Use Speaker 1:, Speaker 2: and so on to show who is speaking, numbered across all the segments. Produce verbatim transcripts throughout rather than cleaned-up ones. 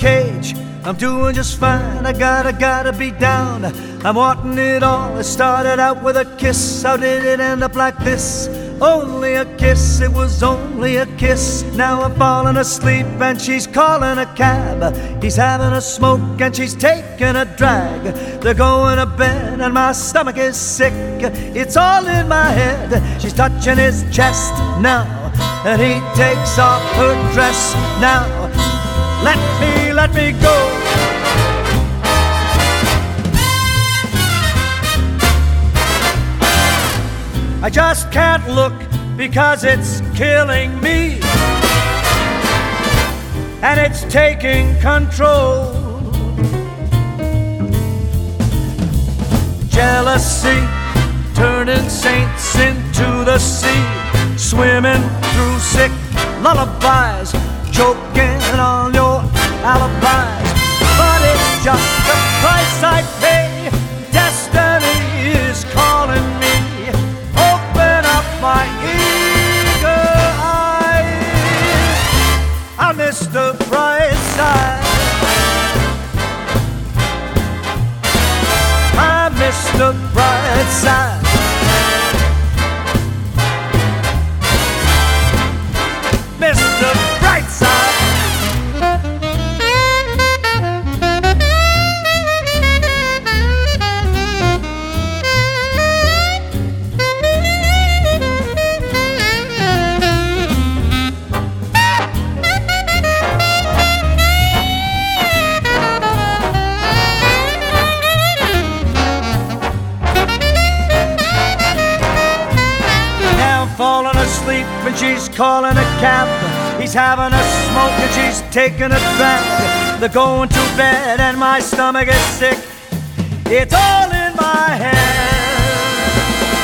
Speaker 1: cage. I'm doing just fine, I gotta, gotta be down. I'm wanting it all. It started out with a kiss. How did it end up like this? Only a kiss, it was only a kiss. Now I'm falling asleep and she's calling a cab. He's having a smoke and she's taking a drag. They're going to bed and my stomach is sick. It's all in my head. She's touching his chest now, and he takes off her dress now. Let me, let me go. I just can't look because it's killing me, and it's taking control. Jealousy turning saints into the sea, swimming through sick lullabies, choking on your alibis. But it's just the price I pay. Destiny is calling me. Open up my eager eyes. I miss the bright side. I miss the bright side. Miss the bright side. Falling asleep and she's calling a cab. He's having a smoke and she's taking a drag. They're going to bed and my stomach is sick. It's all in my head.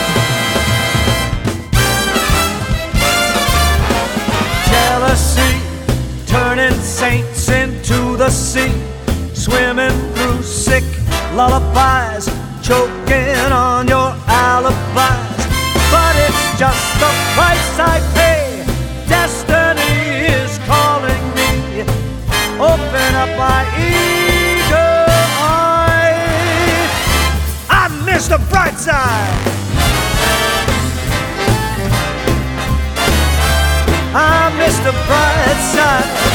Speaker 1: Jealousy turning saints into the sea, swimming through sick lullabies, choking on your alibis. But it's just the price I pay. Destiny is calling me. Open up my eager eyes. I miss the bright side. I miss the bright side.